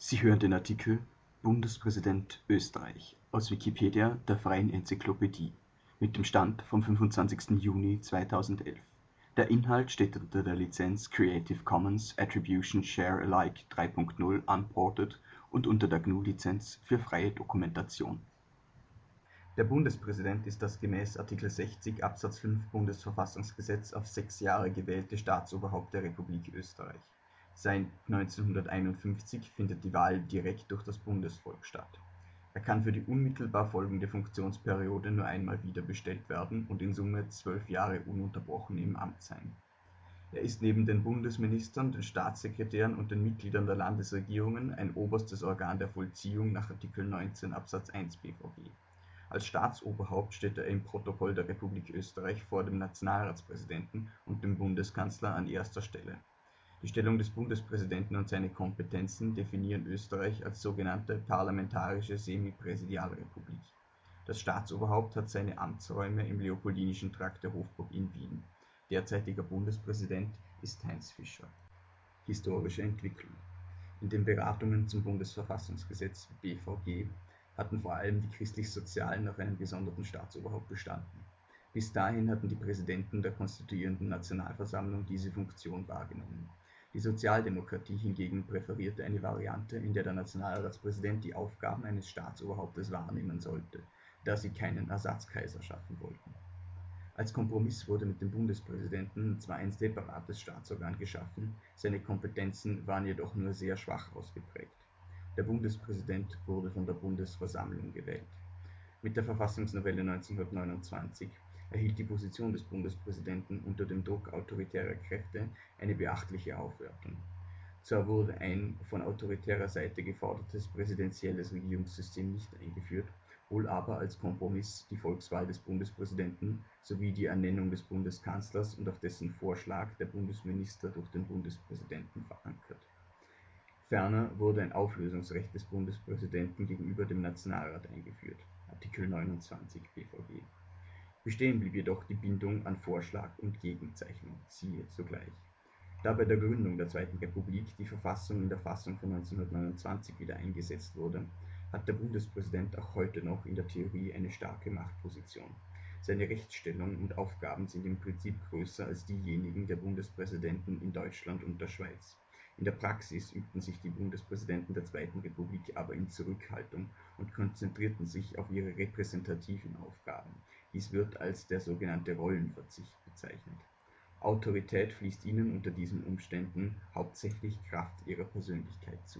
Sie hören den Artikel Bundespräsident Österreich, aus Wikipedia, der freien Enzyklopädie. Mit dem Stand vom 25. Juni 2011. Der Inhalt steht unter der Lizenz Creative Commons Attribution Share Alike 3 Punkt 0 Unported und unter der GNU-Lizenz für freie Dokumentation. Der Bundespräsident ist das gemäß Artikel 60 Absatz 5 Bundesverfassungsgesetz auf 6 Jahre gewählte Staatsoberhaupt der Republik Österreich. Seit 1951 findet die Wahl direkt durch das Bundesvolk statt. Er kann für die unmittelbar folgende Funktionsperiode nur einmal wiederbestellt werden und in Summe 12 Jahre ununterbrochen im Amt sein. Er ist neben den Bundesministern, den Staatssekretären und den Mitgliedern der Landesregierungen ein oberstes Organ der Vollziehung nach Artikel 19 Absatz 1 BVG. Als Staatsoberhaupt steht er im Protokoll der Republik Österreich vor dem Nationalratspräsidenten und dem Bundeskanzler an erster Stelle. Die Stellung des Bundespräsidenten und seine Kompetenzen definieren Österreich als sogenannte parlamentarische Semipräsidialrepublik. Das Staatsoberhaupt hat seine Amtsräume im Leopoldinischen Trakt der Hofburg in Wien. Derzeitiger Bundespräsident ist Heinz Fischer. Historische Entwicklung. In den Beratungen zum Bundesverfassungsgesetz (BVG) hatten vor allem die Christlich-Sozialen auf einen gesonderten Staatsoberhaupt bestanden. Bis dahin hatten die Präsidenten der konstituierenden Nationalversammlung diese Funktion wahrgenommen. Die Sozialdemokratie hingegen präferierte eine Variante, in der der Nationalratspräsident die Aufgaben eines Staatsoberhauptes wahrnehmen sollte, da sie keinen Ersatzkaiser schaffen wollten. Als Kompromiss wurde mit dem Bundespräsidenten zwar ein separates Staatsorgan geschaffen, seine Kompetenzen waren jedoch nur sehr schwach ausgeprägt. Der Bundespräsident wurde von der Bundesversammlung gewählt. Mit der Verfassungsnovelle 1929 erhielt die Position des Bundespräsidenten unter dem Druck autoritärer Kräfte eine beachtliche Aufwertung. Zwar wurde ein von autoritärer Seite gefordertes präsidentielles Regierungssystem nicht eingeführt, wohl aber als Kompromiss die Volkswahl des Bundespräsidenten sowie die Ernennung des Bundeskanzlers und auf dessen Vorschlag der Bundesminister durch den Bundespräsidenten verankert. Ferner wurde ein Auflösungsrecht des Bundespräsidenten gegenüber dem Nationalrat eingeführt (Artikel 29 BVG). Bestehen blieb jedoch die Bindung an Vorschlag und Gegenzeichnung, siehe sogleich. Da bei der Gründung der Zweiten Republik die Verfassung in der Fassung von 1929 wieder eingesetzt wurde, hat der Bundespräsident auch heute noch in der Theorie eine starke Machtposition. Seine Rechtsstellung und Aufgaben sind im Prinzip größer als diejenigen der Bundespräsidenten in Deutschland und der Schweiz. In der Praxis übten sich die Bundespräsidenten der Zweiten Republik aber in Zurückhaltung und konzentrierten sich auf ihre repräsentativen Aufgaben. Dies wird als der sogenannte Rollenverzicht bezeichnet. Autorität fließt ihnen unter diesen Umständen hauptsächlich Kraft ihrer Persönlichkeit zu.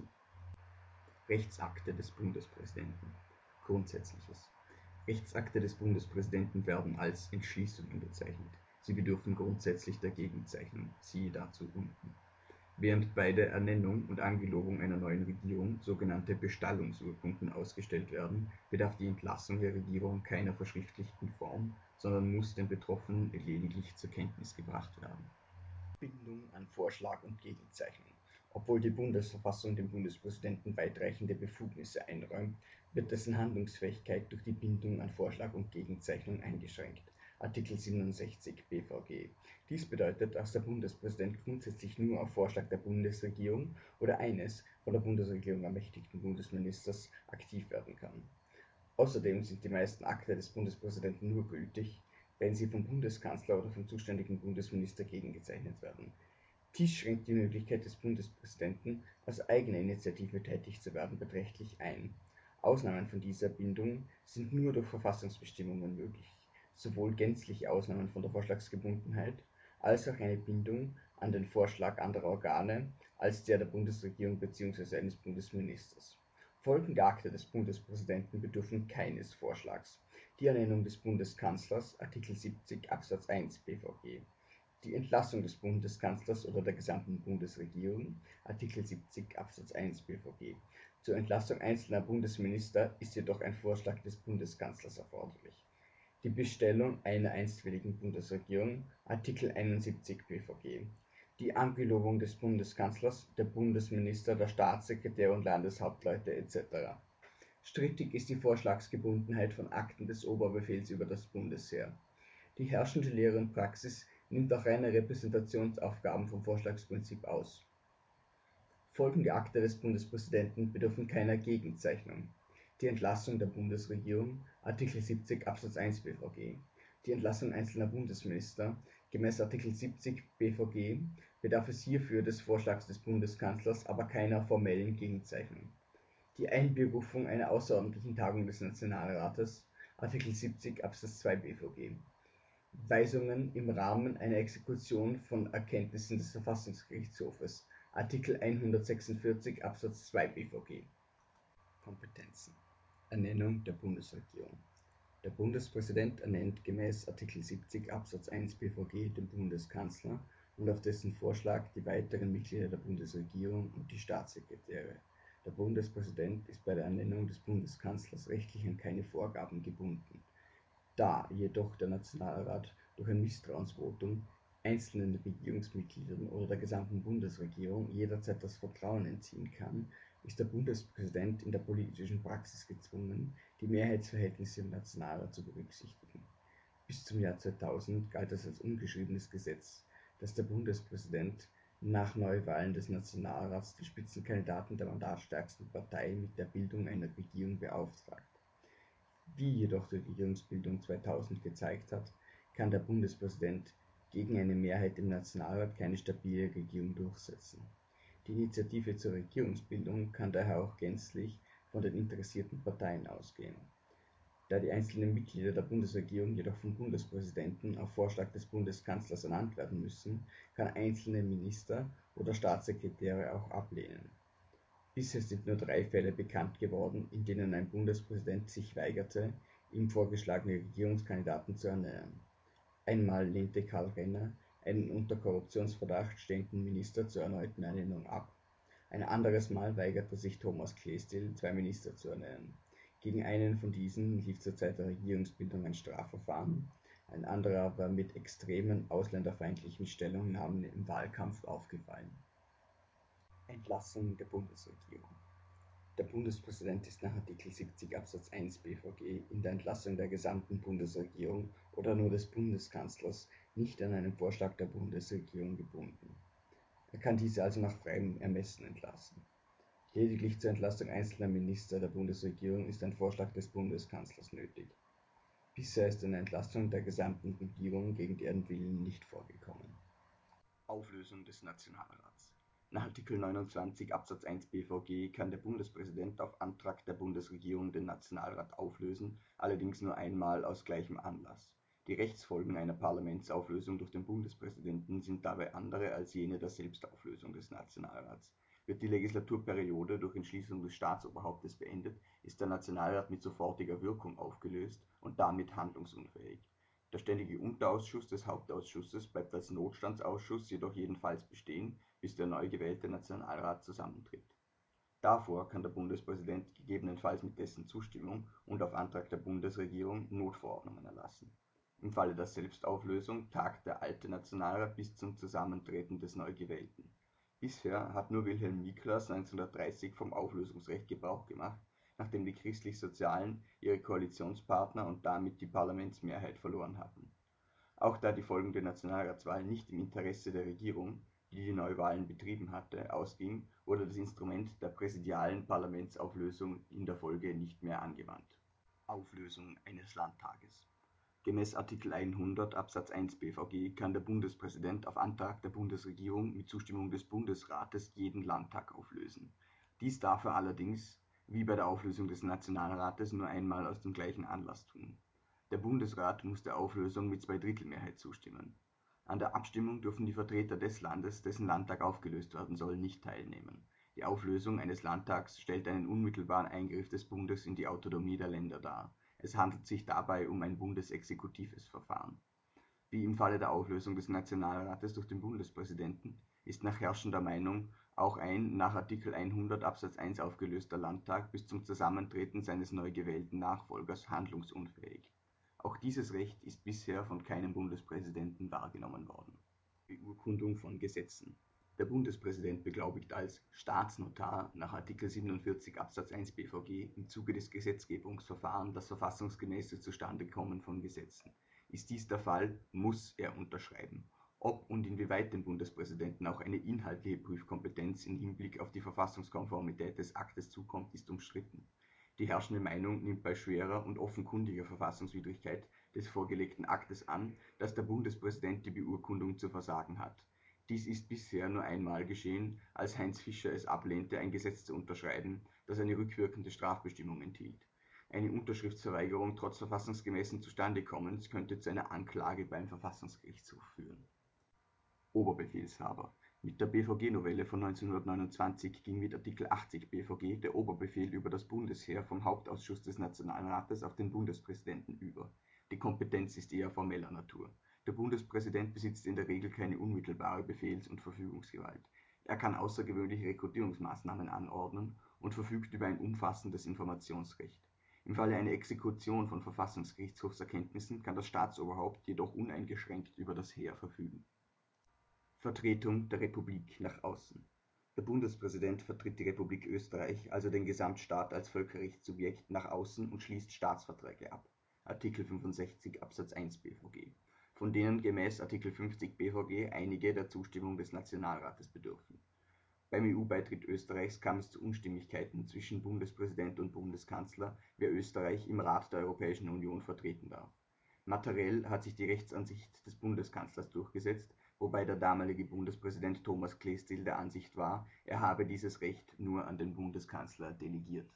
Rechtsakte des Bundespräsidenten. Grundsätzliches. Rechtsakte des Bundespräsidenten werden als Entschließungen bezeichnet. Sie bedürfen grundsätzlich der Gegenzeichnung, siehe dazu unten. Während bei der Ernennung und Angelobung einer neuen Regierung sogenannte Bestallungsurkunden ausgestellt werden, bedarf die Entlassung der Regierung keiner verschriftlichten Form, sondern muss den Betroffenen lediglich zur Kenntnis gebracht werden. Bindung an Vorschlag und Gegenzeichnung. Obwohl die Bundesverfassung dem Bundespräsidenten weitreichende Befugnisse einräumt, wird dessen Handlungsfähigkeit durch die Bindung an Vorschlag und Gegenzeichnung eingeschränkt. Artikel 67 BVG. Dies bedeutet, dass der Bundespräsident grundsätzlich nur auf Vorschlag der Bundesregierung oder eines von der Bundesregierung ermächtigten Bundesministers aktiv werden kann. Außerdem sind die meisten Akte des Bundespräsidenten nur gültig, wenn sie vom Bundeskanzler oder vom zuständigen Bundesminister gegengezeichnet werden. Dies schränkt die Möglichkeit des Bundespräsidenten, aus eigener Initiative tätig zu werden, beträchtlich ein. Ausnahmen von dieser Bindung sind nur durch Verfassungsbestimmungen möglich. Sowohl gänzliche Ausnahmen von der Vorschlagsgebundenheit als auch eine Bindung an den Vorschlag anderer Organe als der Bundesregierung bzw. eines Bundesministers. Folgende Akte des Bundespräsidenten bedürfen keines Vorschlags: die Ernennung des Bundeskanzlers (Artikel 70 Absatz 1 BVG), die Entlassung des Bundeskanzlers oder der gesamten Bundesregierung (Artikel 70 Absatz 1 BVG). Zur Entlassung einzelner Bundesminister ist jedoch ein Vorschlag des Bundeskanzlers erforderlich. Die Bestellung einer einstweiligen Bundesregierung (Artikel 71 BVG), die Angelobung des Bundeskanzlers, der Bundesminister, der Staatssekretäre und Landeshauptleute etc. Strittig ist die Vorschlagsgebundenheit von Akten des Oberbefehls über das Bundesheer. Die herrschende Lehre und Praxis nimmt auch reine Repräsentationsaufgaben vom Vorschlagsprinzip aus. Folgende Akte des Bundespräsidenten bedürfen keiner Gegenzeichnung: die Entlassung der Bundesregierung (Artikel 70 Absatz 1 B-VG), die Entlassung einzelner Bundesminister gemäß Artikel 70 B-VG bedarf es hierfür des Vorschlags des Bundeskanzlers, aber keiner formellen Gegenzeichnung; die Einberufung einer außerordentlichen Tagung des Nationalrates (Artikel 70 Absatz 2 B-VG), Weisungen im Rahmen einer Exekution von Erkenntnissen des Verfassungsgerichtshofes (Artikel 146 Absatz 2 B-VG). Kompetenzen: Ernennung der Bundesregierung: Der Bundespräsident ernennt gemäß Artikel 70 Absatz 1 B-VG den Bundeskanzler und auf dessen Vorschlag die weiteren Mitglieder der Bundesregierung und die Staatssekretäre. Der Bundespräsident ist bei der Ernennung des Bundeskanzlers rechtlich an keine Vorgaben gebunden. Da jedoch der Nationalrat durch ein Misstrauensvotum einzelnen Regierungsmitgliedern oder der gesamten Bundesregierung jederzeit das Vertrauen entziehen kann, ist der Bundespräsident in der politischen Praxis gezwungen, die Mehrheitsverhältnisse im Nationalrat zu berücksichtigen. Bis zum Jahr 2000 galt es als ungeschriebenes Gesetz, dass der Bundespräsident nach Neuwahlen des Nationalrats die Spitzenkandidaten der mandatsstärksten Partei mit der Bildung einer Regierung beauftragt. Wie jedoch die Regierungsbildung 2000 gezeigt hat, kann der Bundespräsident gegen eine Mehrheit im Nationalrat keine stabile Regierung durchsetzen. Die Initiative zur Regierungsbildung kann daher auch gänzlich von den interessierten Parteien ausgehen. Da die einzelnen Mitglieder der Bundesregierung jedoch vom Bundespräsidenten auf Vorschlag des Bundeskanzlers ernannt werden müssen, kann einzelne Minister oder Staatssekretäre auch ablehnen. Bisher sind nur 3 Fälle bekannt geworden, in denen ein Bundespräsident sich weigerte, ihm vorgeschlagene Regierungskandidaten zu ernennen. Einmal lehnte Karl Renner einen unter Korruptionsverdacht stehenden Minister zur erneuten Ernennung ab. Ein anderes Mal weigerte sich Thomas Klestil, 2 Minister zu ernennen. Gegen einen von diesen lief zur Zeit der Regierungsbildung ein Strafverfahren. Ein anderer war mit extremen ausländerfeindlichen Stellungnahmen im Wahlkampf aufgefallen. Entlassung der Bundesregierung: Der Bundespräsident ist nach Artikel 70 Absatz 1 B-VG in der Entlassung der gesamten Bundesregierung oder nur des Bundeskanzlers nicht an einen Vorschlag der Bundesregierung gebunden. Er kann diese also nach freiem Ermessen entlassen. Lediglich zur Entlassung einzelner Minister der Bundesregierung ist ein Vorschlag des Bundeskanzlers nötig. Bisher ist eine Entlassung der gesamten Regierung gegen deren Willen nicht vorgekommen. Auflösung des Nationalrats: Nach Artikel 29 Absatz 1 B-VG kann der Bundespräsident auf Antrag der Bundesregierung den Nationalrat auflösen, allerdings nur einmal aus gleichem Anlass. Die Rechtsfolgen einer Parlamentsauflösung durch den Bundespräsidenten sind dabei andere als jene der Selbstauflösung des Nationalrats. Wird die Legislaturperiode durch Entschließung des Staatsoberhauptes beendet, ist der Nationalrat mit sofortiger Wirkung aufgelöst und damit handlungsunfähig. Der Ständige Unterausschuss des Hauptausschusses bleibt als Notstandsausschuss jedoch jedenfalls bestehen, bis der neu gewählte Nationalrat zusammentritt. Davor kann der Bundespräsident gegebenenfalls mit dessen Zustimmung und auf Antrag der Bundesregierung Notverordnungen erlassen. Im Falle der Selbstauflösung tagt der alte Nationalrat bis zum Zusammentreten des neu gewählten. Bisher hat nur Wilhelm Miklas 1930 vom Auflösungsrecht Gebrauch gemacht, nachdem die Christlich-Sozialen ihre Koalitionspartner und damit die Parlamentsmehrheit verloren hatten. Auch da die folgende Nationalratswahl nicht im Interesse der Regierung, die die Neuwahlen betrieben hatte, ausging, wurde das Instrument der präsidialen Parlamentsauflösung in der Folge nicht mehr angewandt. Auflösung eines Landtages: Gemäß Artikel 100 Absatz 1 B-VG kann der Bundespräsident auf Antrag der Bundesregierung mit Zustimmung des Bundesrates jeden Landtag auflösen. Dies darf er allerdings, wie bei der Auflösung des Nationalrates, nur einmal aus dem gleichen Anlass tun. Der Bundesrat muss der Auflösung mit Zweidrittelmehrheit zustimmen. An der Abstimmung dürfen die Vertreter des Landes, dessen Landtag aufgelöst werden soll, nicht teilnehmen. Die Auflösung eines Landtags stellt einen unmittelbaren Eingriff des Bundes in die Autonomie der Länder dar. Es handelt sich dabei um ein bundesexekutives Verfahren. Wie im Falle der Auflösung des Nationalrates durch den Bundespräsidenten ist nach herrschender Meinung auch ein nach Artikel 100 Absatz 1 aufgelöster Landtag bis zum Zusammentreten seines neu gewählten Nachfolgers handlungsunfähig. Auch dieses Recht ist bisher von keinem Bundespräsidenten wahrgenommen worden. Beurkundung von Gesetzen: Der Bundespräsident beglaubigt als Staatsnotar nach Artikel 47 Absatz 1 B-VG im Zuge des Gesetzgebungsverfahrens das verfassungsgemäße Zustandekommen von Gesetzen. Ist dies der Fall, muss er unterschreiben. Ob und inwieweit dem Bundespräsidenten auch eine inhaltliche Prüfkompetenz im Hinblick auf die Verfassungskonformität des Aktes zukommt, ist umstritten. Die herrschende Meinung nimmt bei schwerer und offenkundiger Verfassungswidrigkeit des vorgelegten Aktes an, dass der Bundespräsident die Beurkundung zu versagen hat. Dies ist bisher nur einmal geschehen, als Heinz Fischer es ablehnte, ein Gesetz zu unterschreiben, das eine rückwirkende Strafbestimmung enthielt. Eine Unterschriftsverweigerung trotz verfassungsgemäßen Zustandekommens könnte zu einer Anklage beim Verfassungsgerichtshof führen. Oberbefehlshaber: Mit der B-VG-Novelle von 1929 ging mit Artikel 80 B-VG der Oberbefehl über das Bundesheer vom Hauptausschuss des Nationalrates auf den Bundespräsidenten über. Die Kompetenz ist eher formeller Natur. Der Bundespräsident besitzt in der Regel keine unmittelbare Befehls- und Verfügungsgewalt. Er kann außergewöhnliche Rekrutierungsmaßnahmen anordnen und verfügt über ein umfassendes Informationsrecht. Im Falle einer Exekution von Verfassungsgerichtshofserkenntnissen kann das Staatsoberhaupt jedoch uneingeschränkt über das Heer verfügen. Vertretung der Republik nach außen: Der Bundespräsident vertritt die Republik Österreich, also den Gesamtstaat als Völkerrechtssubjekt, nach außen und schließt Staatsverträge ab (Artikel 65 Absatz 1 B-VG), von denen gemäß Artikel 50 B-VG einige der Zustimmung des Nationalrates bedürfen. Beim EU-Beitritt Österreichs kam es zu Unstimmigkeiten zwischen Bundespräsident und Bundeskanzler, wer Österreich im Rat der Europäischen Union vertreten darf. Materiell hat sich die Rechtsansicht des Bundeskanzlers durchgesetzt, wobei der damalige Bundespräsident Thomas Klestil der Ansicht war, er habe dieses Recht nur an den Bundeskanzler delegiert.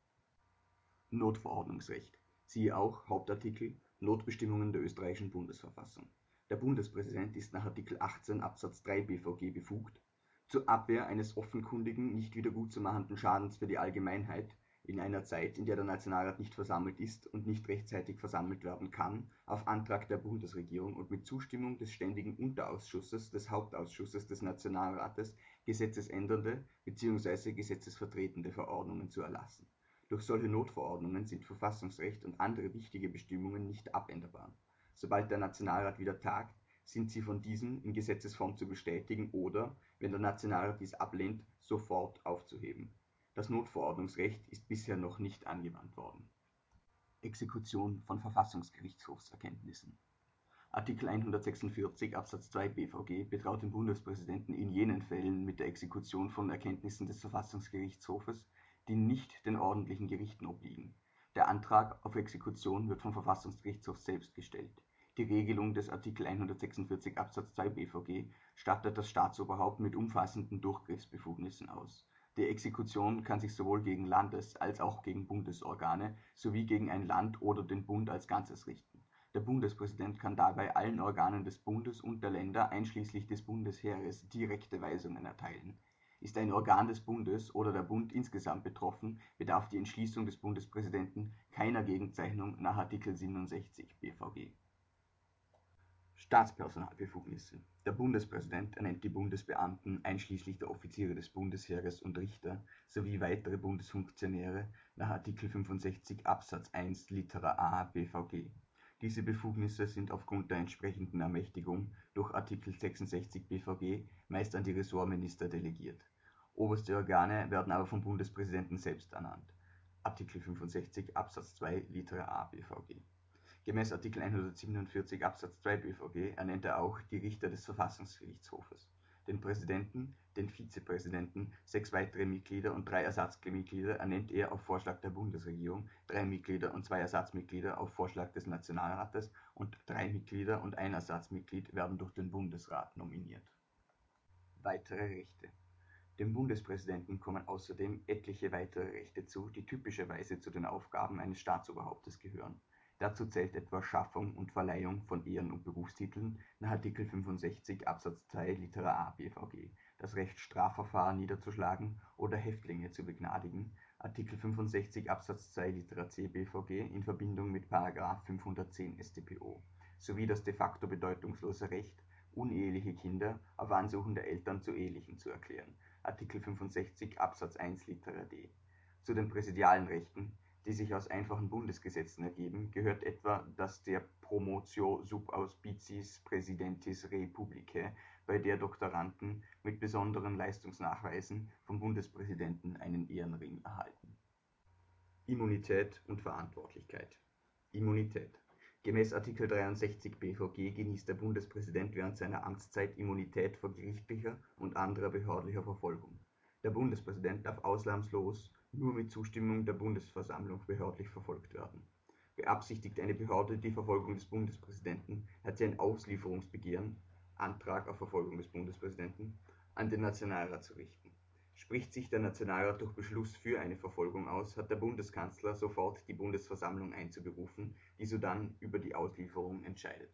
Notverordnungsrecht: Siehe auch Hauptartikel Notbestimmungen der österreichischen Bundesverfassung. Der Bundespräsident ist nach Artikel 18 Absatz 3 B-VG befugt, zur Abwehr eines offenkundigen, nicht wiedergutzumachenden Schadens für die Allgemeinheit in einer Zeit, in der der Nationalrat nicht versammelt ist und nicht rechtzeitig versammelt werden kann, auf Antrag der Bundesregierung und mit Zustimmung des Ständigen Unterausschusses des Hauptausschusses des Nationalrates gesetzesändernde bzw. gesetzesvertretende Verordnungen zu erlassen. Durch solche Notverordnungen sind Verfassungsrecht und andere wichtige Bestimmungen nicht abänderbar. Sobald der Nationalrat wieder tagt, sind sie von diesem in Gesetzesform zu bestätigen oder, wenn der Nationalrat dies ablehnt, sofort aufzuheben. Das Notverordnungsrecht ist bisher noch nicht angewandt worden. Exekution von Verfassungsgerichtshofserkenntnissen: Artikel 146 Absatz 2 B-VG betraut den Bundespräsidenten in jenen Fällen mit der Exekution von Erkenntnissen des Verfassungsgerichtshofes, die nicht den ordentlichen Gerichten obliegen. Der Antrag auf Exekution wird vom Verfassungsgerichtshof selbst gestellt. Die Regelung des Artikel 146 Absatz 2 B-VG stattet das Staatsoberhaupt mit umfassenden Durchgriffsbefugnissen aus. Die Exekution kann sich sowohl gegen Landes- als auch gegen Bundesorgane sowie gegen ein Land oder den Bund als Ganzes richten. Der Bundespräsident kann dabei allen Organen des Bundes und der Länder einschließlich des Bundesheeres direkte Weisungen erteilen. Ist ein Organ des Bundes oder der Bund insgesamt betroffen, bedarf die Entschließung des Bundespräsidenten keiner Gegenzeichnung nach Artikel 67 B-VG. Staatspersonalbefugnisse: Der Bundespräsident ernennt die Bundesbeamten einschließlich der Offiziere des Bundesheeres und Richter sowie weitere Bundesfunktionäre nach Artikel 65 Absatz 1 Litera a B-VG. Diese Befugnisse sind aufgrund der entsprechenden Ermächtigung durch Artikel 66 B-VG meist an die Ressortminister delegiert. Oberste Organe werden aber vom Bundespräsidenten selbst ernannt (Artikel 65 Absatz 2 Litera a B-VG). Gemäß Artikel 147 Absatz 2 B-VG ernennt er auch die Richter des Verfassungsgerichtshofes. Den Präsidenten, den Vizepräsidenten, 6 weitere Mitglieder und 3 Ersatzmitglieder ernennt er auf Vorschlag der Bundesregierung, 3 Mitglieder und 2 Ersatzmitglieder auf Vorschlag des Nationalrates und 3 Mitglieder und ein Ersatzmitglied werden durch den Bundesrat nominiert. Weitere Rechte: Dem Bundespräsidenten kommen außerdem etliche weitere Rechte zu, die typischerweise zu den Aufgaben eines Staatsoberhauptes gehören. Dazu zählt etwa Schaffung und Verleihung von Ehren- und Berufstiteln nach Artikel 65 Absatz 2 Litera a B-VG, das Recht Strafverfahren niederzuschlagen oder Häftlinge zu begnadigen (Artikel 65 Absatz 2 Litera c B-VG in Verbindung mit § 510 StPO) sowie das de facto bedeutungslose Recht, uneheliche Kinder auf Ansuchen der Eltern zu Ehelichen zu erklären (Artikel 65 Absatz 1 Litera d). Zu den präsidialen Rechten, die sich aus einfachen Bundesgesetzen ergeben, gehört etwa das der Promotio sub auspiciis Praesidentis rei publicae, bei der Doktoranden mit besonderen Leistungsnachweisen vom Bundespräsidenten einen Ehrenring erhalten. Immunität und Verantwortlichkeit. Immunität: Gemäß Artikel 63 BVG genießt der Bundespräsident während seiner Amtszeit Immunität vor gerichtlicher und anderer behördlicher Verfolgung. Der Bundespräsident darf ausnahmslos nur mit Zustimmung der Bundesversammlung behördlich verfolgt werden. Beabsichtigt eine Behörde die Verfolgung des Bundespräsidenten, hat sie ein Auslieferungsbegehren (Antrag auf Verfolgung des Bundespräsidenten) an den Nationalrat zu richten. Spricht sich der Nationalrat durch Beschluss für eine Verfolgung aus, hat der Bundeskanzler sofort die Bundesversammlung einzuberufen, die sodann über die Auslieferung entscheidet.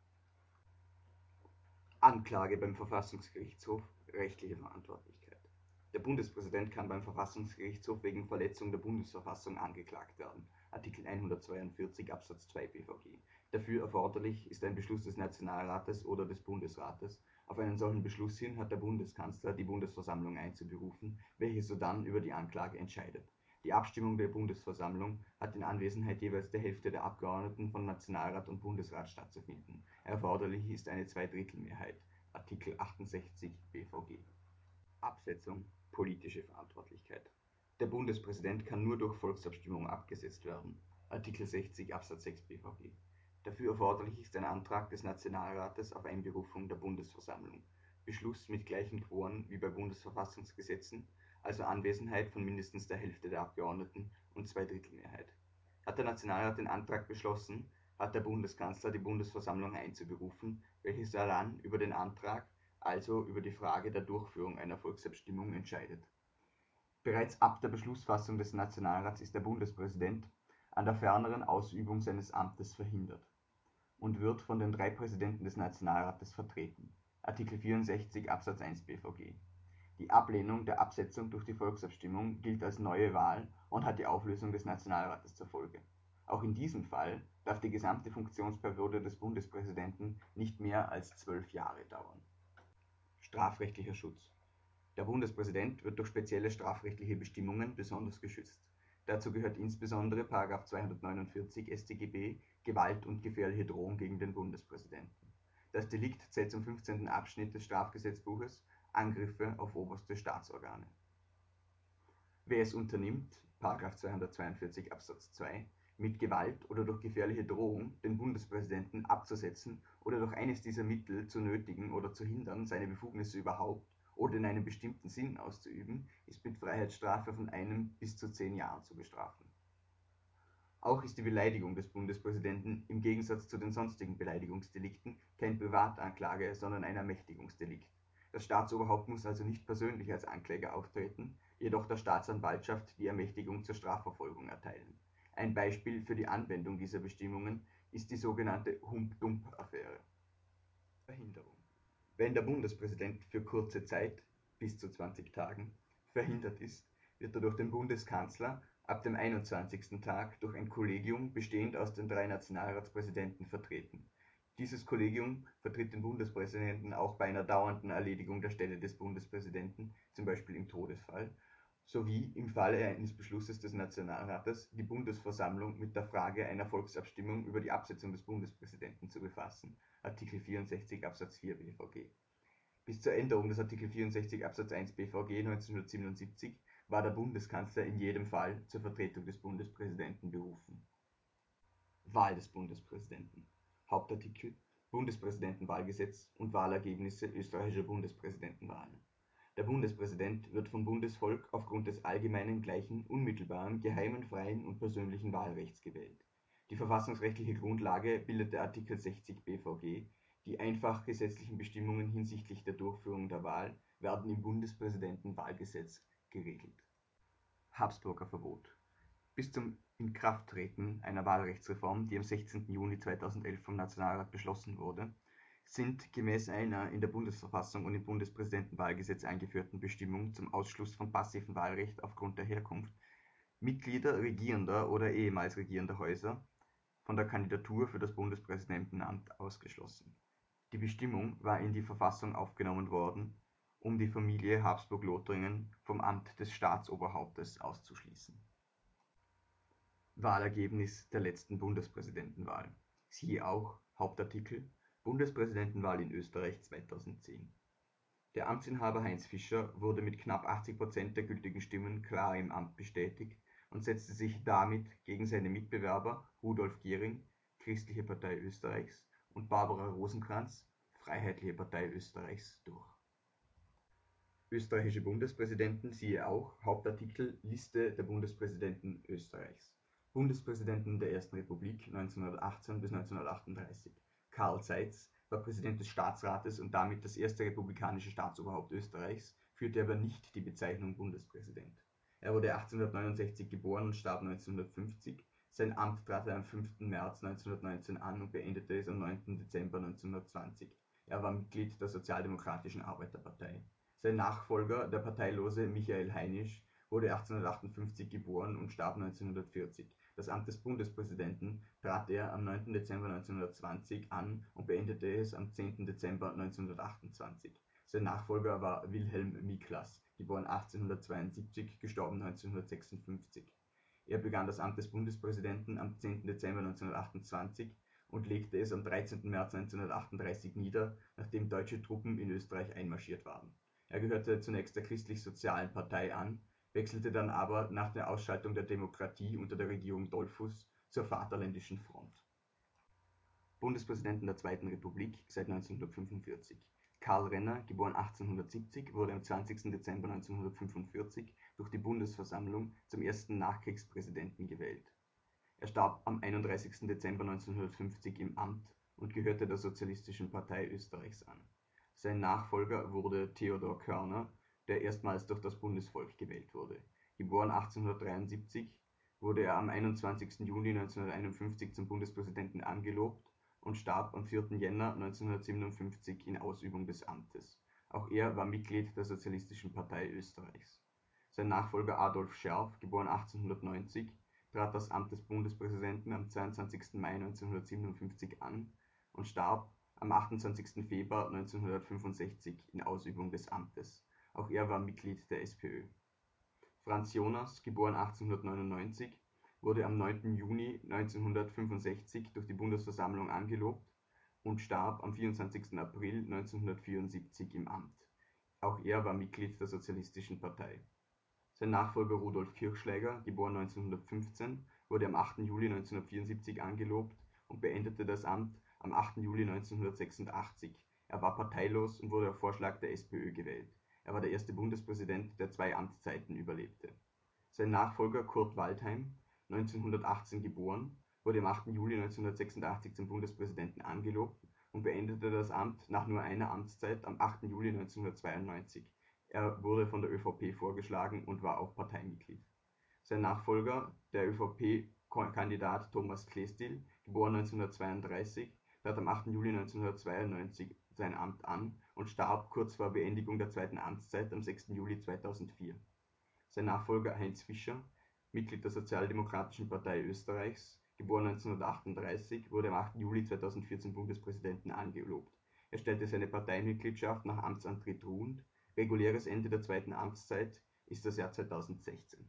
Anklage beim Verfassungsgerichtshof, rechtliche Verantwortlichkeit. Der Bundespräsident kann beim Verfassungsgerichtshof wegen Verletzung der Bundesverfassung angeklagt werden (Artikel 142 Absatz 2 BVG). Dafür erforderlich ist ein Beschluss des Nationalrates oder des Bundesrates. Auf einen solchen Beschluss hin hat der Bundeskanzler die Bundesversammlung einzuberufen, welche sodann über die Anklage entscheidet. Die Abstimmung der Bundesversammlung hat in Anwesenheit jeweils der Hälfte der Abgeordneten von Nationalrat und Bundesrat stattzufinden. Erforderlich ist eine Zweidrittelmehrheit (Artikel 68 BVG). Absetzung politische Verantwortlichkeit. Der Bundespräsident kann nur durch Volksabstimmung abgesetzt werden (Artikel 60 Absatz 6 BVG). Dafür erforderlich ist ein Antrag des Nationalrates auf Einberufung der Bundesversammlung, Beschluss mit gleichen Quoren wie bei Bundesverfassungsgesetzen, also Anwesenheit von mindestens der Hälfte der Abgeordneten und Zweidrittelmehrheit. Hat der Nationalrat den Antrag beschlossen, hat der Bundeskanzler die Bundesversammlung einzuberufen, welche sodann über den Antrag, also über die Frage der Durchführung einer Volksabstimmung, entscheidet. Bereits ab der Beschlussfassung des Nationalrats ist der Bundespräsident an der ferneren Ausübung seines Amtes verhindert und wird von den 3 Präsidenten des Nationalrates vertreten (Artikel 64 Absatz 1 BVG). Die Ablehnung der Absetzung durch die Volksabstimmung gilt als neue Wahl und hat die Auflösung des Nationalrates zur Folge. Auch in diesem Fall darf die gesamte Funktionsperiode des Bundespräsidenten nicht mehr als 12 Jahre dauern. Strafrechtlicher Schutz. Der Bundespräsident wird durch spezielle strafrechtliche Bestimmungen besonders geschützt. Dazu gehört insbesondere § 249 StGB Gewalt und gefährliche Drohung gegen den Bundespräsidenten. Das Delikt zählt zum 15. Abschnitt des Strafgesetzbuches Angriffe auf oberste Staatsorgane. Wer es unternimmt, § 242 Absatz 2, mit Gewalt oder durch gefährliche Drohung den Bundespräsidenten abzusetzen oder durch eines dieser Mittel zu nötigen oder zu hindern, seine Befugnisse überhaupt oder in einem bestimmten Sinn auszuüben, ist mit Freiheitsstrafe von 1 bis zu 10 Jahren zu bestrafen. Auch ist die Beleidigung des Bundespräsidenten im Gegensatz zu den sonstigen Beleidigungsdelikten kein Privatanklage, sondern ein Ermächtigungsdelikt. Das Staatsoberhaupt muss also nicht persönlich als Ankläger auftreten, jedoch der Staatsanwaltschaft die Ermächtigung zur Strafverfolgung erteilen. Ein Beispiel für die Anwendung dieser Bestimmungen ist die sogenannte Hump-Dump-Affäre. Verhinderung. Wenn der Bundespräsident für kurze Zeit (bis zu 20 Tagen) verhindert ist, wird er durch den Bundeskanzler ab dem 21. Tag durch ein Kollegium bestehend aus den 3 Nationalratspräsidenten vertreten. Dieses Kollegium vertritt den Bundespräsidenten auch bei einer dauernden Erledigung der Stelle des Bundespräsidenten, zum Beispiel im Todesfall, sowie im Falle eines Beschlusses des Nationalrates die Bundesversammlung mit der Frage einer Volksabstimmung über die Absetzung des Bundespräsidenten zu befassen (Artikel 64 Absatz 4 BVG). Bis zur Änderung des Artikel 64 Absatz 1 BVG 1977 war der Bundeskanzler in jedem Fall zur Vertretung des Bundespräsidenten berufen. Wahl des Bundespräsidenten. Hauptartikel: Bundespräsidentenwahlgesetz und Wahlergebnisse österreichischer Bundespräsidentenwahlen. Der Bundespräsident wird vom Bundesvolk aufgrund des allgemeinen, gleichen, unmittelbaren, geheimen, freien und persönlichen Wahlrechts gewählt. Die verfassungsrechtliche Grundlage bildet der Artikel 60 BVG. Die einfach gesetzlichen Bestimmungen hinsichtlich der Durchführung der Wahl werden im Bundespräsidentenwahlgesetz geregelt. Habsburger Verbot. Bis zum Inkrafttreten einer Wahlrechtsreform, die am 16. Juni 2011 vom Nationalrat beschlossen wurde, sind gemäß einer in der Bundesverfassung und im Bundespräsidentenwahlgesetz eingeführten Bestimmung zum Ausschluss von passivem Wahlrecht aufgrund der Herkunft Mitglieder regierender oder ehemals regierender Häuser von der Kandidatur für das Bundespräsidentenamt ausgeschlossen. Die Bestimmung war in die Verfassung aufgenommen worden, um die Familie Habsburg-Lothringen vom Amt des Staatsoberhauptes auszuschließen. Wahlergebnis der letzten Bundespräsidentenwahl. Siehe auch Hauptartikel: Bundespräsidentenwahl in Österreich 2010. Der Amtsinhaber Heinz Fischer wurde mit knapp 80% der gültigen Stimmen klar im Amt bestätigt und setzte sich damit gegen seine Mitbewerber Rudolf Gehring, Christliche Partei Österreichs und Barbara Rosenkranz Freiheitliche Partei Österreichs durch. Österreichische Bundespräsidenten siehe auch Hauptartikel Liste der Bundespräsidenten Österreichs. Bundespräsidenten der Ersten Republik 1918 bis 1938. Karl Seitz war Präsident des Staatsrates und damit das erste republikanische Staatsoberhaupt Österreichs, führte aber nicht die Bezeichnung Bundespräsident. Er wurde 1869 geboren und starb 1950. Sein Amt trat er am 5. März 1919 an und beendete es am 9. Dezember 1920. Er war Mitglied der Sozialdemokratischen Arbeiterpartei. Sein Nachfolger, der parteilose Michael Hainisch, wurde 1858 geboren und starb 1940. Das Amt des Bundespräsidenten trat er am 9. Dezember 1920 an und beendete es am 10. Dezember 1928. Sein Nachfolger war Wilhelm Miklas, geboren 1872, gestorben 1956. Er begann das Amt des Bundespräsidenten am 10. Dezember 1928 und legte es am 13. März 1938 nieder, nachdem deutsche Truppen in Österreich einmarschiert waren. Er gehörte zunächst der Christlich-Sozialen Partei an, wechselte dann aber nach der Ausschaltung der Demokratie unter der Regierung Dollfuß zur Vaterländischen Front. Bundespräsidenten der Zweiten Republik seit 1945. Karl Renner, geboren 1870, wurde am 20. Dezember 1945 durch die Bundesversammlung zum ersten Nachkriegspräsidenten gewählt. Er starb am 31. Dezember 1950 im Amt und gehörte der Sozialistischen Partei Österreichs an. Sein Nachfolger wurde Theodor Körner, der erstmals durch das Bundesvolk gewählt wurde. Geboren 1873, wurde er am 21. Juni 1951 zum Bundespräsidenten angelobt und starb am 4. Jänner 1957 in Ausübung des Amtes. Auch er war Mitglied der Sozialistischen Partei Österreichs. Sein Nachfolger Adolf Scherf, geboren 1890, trat das Amt des Bundespräsidenten am 22. Mai 1957 an und starb am 28. Februar 1965 in Ausübung des Amtes. Auch er war Mitglied der SPÖ. Franz Jonas, geboren 1899, wurde am 9. Juni 1965 durch die Bundesversammlung angelobt und starb am 24. April 1974 im Amt. Auch er war Mitglied der Sozialistischen Partei. Sein Nachfolger Rudolf Kirchschläger, geboren 1915, wurde am 8. Juli 1974 angelobt und beendete das Amt am 8. Juli 1986. Er war parteilos und wurde auf Vorschlag der SPÖ gewählt. Er war der erste Bundespräsident, der 2 Amtszeiten überlebte. Sein Nachfolger Kurt Waldheim, 1918 geboren, wurde am 8. Juli 1986 zum Bundespräsidenten angelobt und beendete das Amt nach nur einer Amtszeit am 8. Juli 1992. Er wurde von der ÖVP vorgeschlagen und war auch Parteimitglied. Sein Nachfolger, der ÖVP-Kandidat Thomas Klestil, geboren 1932, trat am 8. Juli 1992 sein Amt an und starb kurz vor Beendigung der 2. Amtszeit am 6. Juli 2004. Sein Nachfolger Heinz Fischer, Mitglied der Sozialdemokratischen Partei Österreichs, geboren 1938, wurde am 8. Juli 2004 zum Bundespräsidenten angelobt. Er stellte seine Parteimitgliedschaft nach Amtsantritt ruhend. Reguläres Ende der 2. Amtszeit ist das Jahr 2016.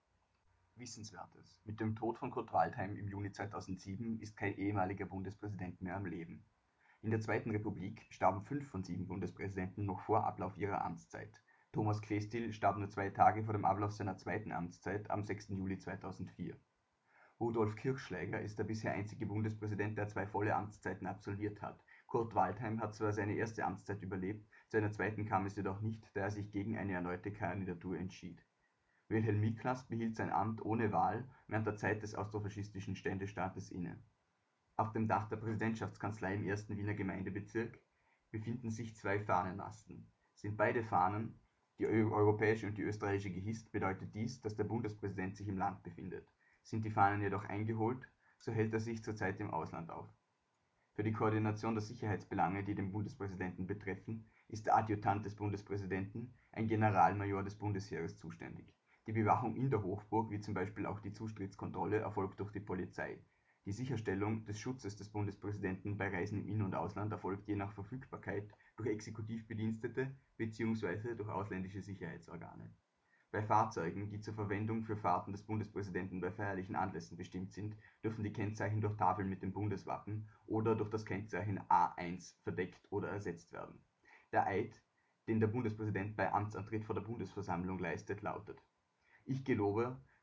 Wissenswertes: Mit dem Tod von Kurt Waldheim im Juni 2007 ist kein ehemaliger Bundespräsident mehr am Leben. In der Zweiten Republik starben 5 von 7 Bundespräsidenten noch vor Ablauf ihrer Amtszeit. Thomas Klestil starb nur 2 Tage vor dem Ablauf seiner 2. Amtszeit am 6. Juli 2004. Rudolf Kirchschläger ist der bisher einzige Bundespräsident, der 2 volle Amtszeiten absolviert hat. Kurt Waldheim hat zwar seine erste Amtszeit überlebt, zu einer zweiten kam es jedoch nicht, da er sich gegen eine erneute Kandidatur entschied. Wilhelm Miklas behielt sein Amt ohne Wahl während der Zeit des austrofaschistischen Ständestaates inne. Auf dem Dach der Präsidentschaftskanzlei im 1. Wiener Gemeindebezirk befinden sich 2 Fahnenmasten. Sind beide Fahnen, die europäische und die österreichische, gehisst, bedeutet dies, dass der Bundespräsident sich im Land befindet. Sind die Fahnen jedoch eingeholt, so hält er sich zurzeit im Ausland auf. Für die Koordination der Sicherheitsbelange, die den Bundespräsidenten betreffen, ist der Adjutant des Bundespräsidenten, ein Generalmajor des Bundesheeres, zuständig. Die Bewachung in der Hofburg, wie zum Beispiel auch die Zustrittskontrolle, erfolgt durch die Polizei. Die Sicherstellung des Schutzes des Bundespräsidenten bei Reisen im In- und Ausland erfolgt je nach Verfügbarkeit durch Exekutivbedienstete bzw. durch ausländische Sicherheitsorgane. Bei Fahrzeugen, die zur Verwendung für Fahrten des Bundespräsidenten bei feierlichen Anlässen bestimmt sind, dürfen die Kennzeichen durch Tafeln mit dem Bundeswappen oder durch das Kennzeichen A1 verdeckt oder ersetzt werden. Der Eid, den der Bundespräsident bei Amtsantritt vor der Bundesversammlung leistet, lautet: Ich gelobe,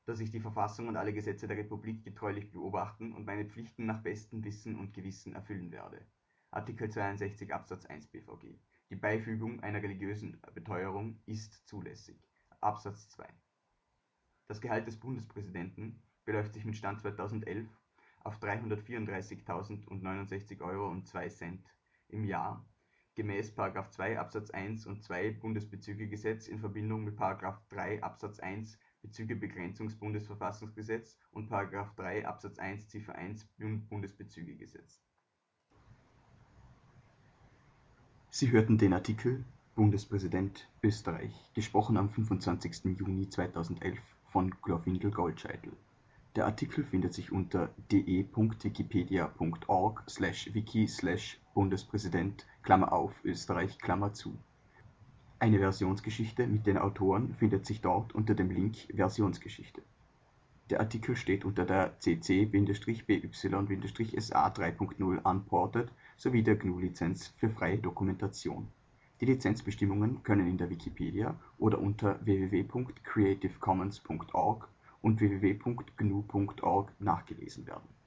dass ich die Verfassung und alle Gesetze der Republik getreulich beobachten und meine Pflichten nach bestem Wissen und Gewissen erfüllen werde. Artikel 62 Absatz 1 BVG. Die Beifügung einer religiösen Beteuerung ist zulässig. Absatz 2. Das Gehalt des Bundespräsidenten beläuft sich mit Stand 2011 auf 334.069,02 € im Jahr, gemäß § 2 Absatz 1 und 2 Bundesbezügegesetz in Verbindung mit § 3 Absatz 1 Bezügebegrenzungs-Bundesverfassungsgesetz und § 3 Absatz 1 Ziffer 1 Bundesbezügegesetz. Sie hörten den Artikel Bundespräsident (Österreich), gesprochen am 25. Juni 2011 von Glorfindel Goldscheitel. Der Artikel findet sich unter de.wikipedia.org/wiki/Bundespräsident (Österreich). Eine Versionsgeschichte mit den Autoren findet sich dort unter dem Link Versionsgeschichte. Der Artikel steht unter der CC-BY-SA 3.0 Unported sowie der GNU-Lizenz für freie Dokumentation. Die Lizenzbestimmungen können in der Wikipedia oder unter www.creativecommons.org und www.gnu.org nachgelesen werden